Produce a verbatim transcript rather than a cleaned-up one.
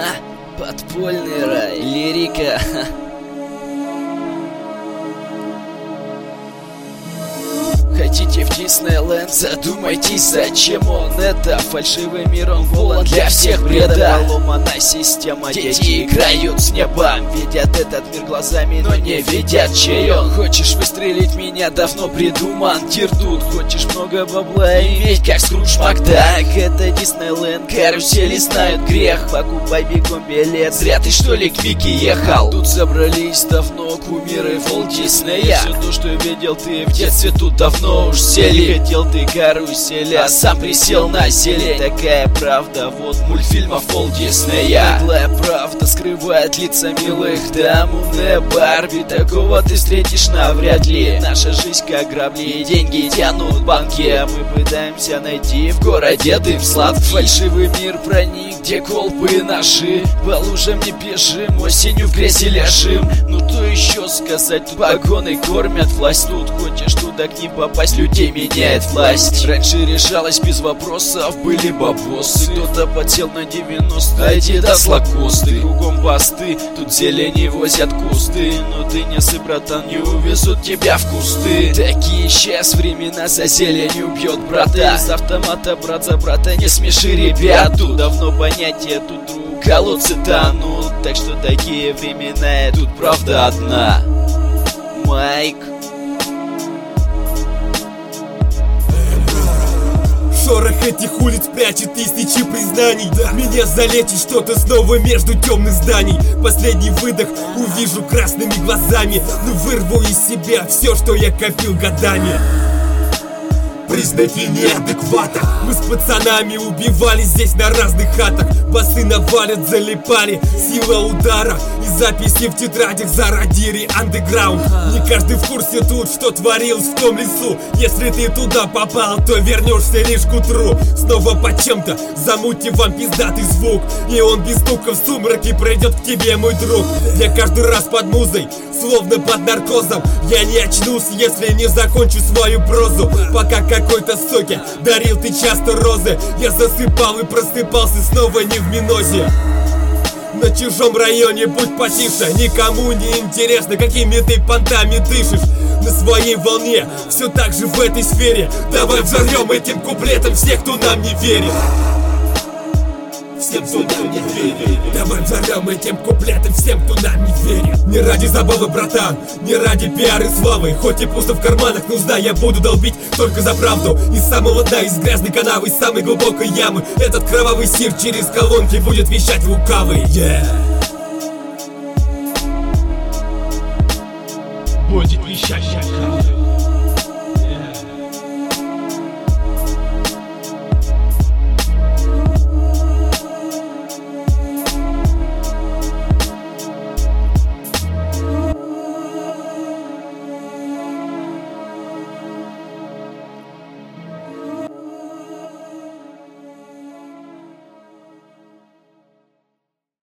Ха, подпольный рай, лирика. Хотите в Диснейленд? Задумайтесь, зачем он это? Фальшивый мир, он полон для всех бреда. Поломана система, дети играют с небом, видят этот мир глазами, но не видят, чей он. Хочешь выстрелить меня, давно придуман тир тут. Хочешь много бабла иметь, как Скрудж Макдак? Это Диснейленд, карусели знают грех. Покупай бегом билет, зря ты что ли к Вики ехал? Тут собрались давно кумиры Волт Диснея. Все то, что видел ты в детстве, тут давно уж сели. Хотел ты каруселя, сам присел на зелень. Такая правда, вот мультфильмов Волт Диснея. Наглая правда скрывает лица милых дам. Умная Барби, такого ты встретишь навряд ли. Наша жизнь как грабли, деньги тянут банки, а мы пытаемся найти в городе дым сладкий. Фальшивый мир проник, где колбы наши. По лужам не бежим, осенью в грязи ляжем. Ну то еще сказать, тут погоны кормят власть. Тут хочешь туда к ним попасть, людей меняет власть. Раньше решалось без вопросов, были бабосы. Кто-то подсел на девяносто, Адидас лакосты. Кругом басты, тут зелени возят кусты. Но ты не сы, братан, не увезут тебя в кусты. Такие сейчас времена, за зеленью бьет брата. Из автомата брат за брата, не смеши ребят. Тут давно понятие, тут друг, колодцы тонут. Так что такие времена, и тут правда одна. Майк. Шорох этих улиц прячет тысячи признаний. Да. Меня залечит что-то снова между темных зданий. Последний выдох увижу красными глазами. Ну вырву из себя все, что я копил годами. Признаки неадеквата. Мы с пацанами убивали здесь на разных хатах. Басы навалят, залипали, сила удара. И записи в тетрадях зародили андеграунд. Не каждый в курсе тут, что творилось в том лесу. Если ты туда попал, то вернешься лишь к утру. Снова по чем-то замути вам пиздатый звук. И он без стука в сумраке пройдет к тебе, мой друг. Я каждый раз под музой, словно под наркозом. Я не очнусь, если не закончу свою прозу. Пока какой-то соки дарил ты часто розы. Я засыпал и просыпался снова не в минозе. На чужом районе будь потише, никому не интересно, какими ты понтами дышишь. На своей волне, все так же в этой сфере. Давай взорвем этим куплетом всех, кто нам не верит. Всем, кто нам не верит. Давай взорвем этим куплетом всем, кто нам не верит. Не ради забавы, братан, не ради пиары славы. Хоть и пусто в карманах нужда, я буду долбить только за правду. Из самого дна, из грязной канавы, из самой глубокой ямы. Этот кровавый сир через колонки будет вещать лукавый. Yeah. Будет вещать лукавый.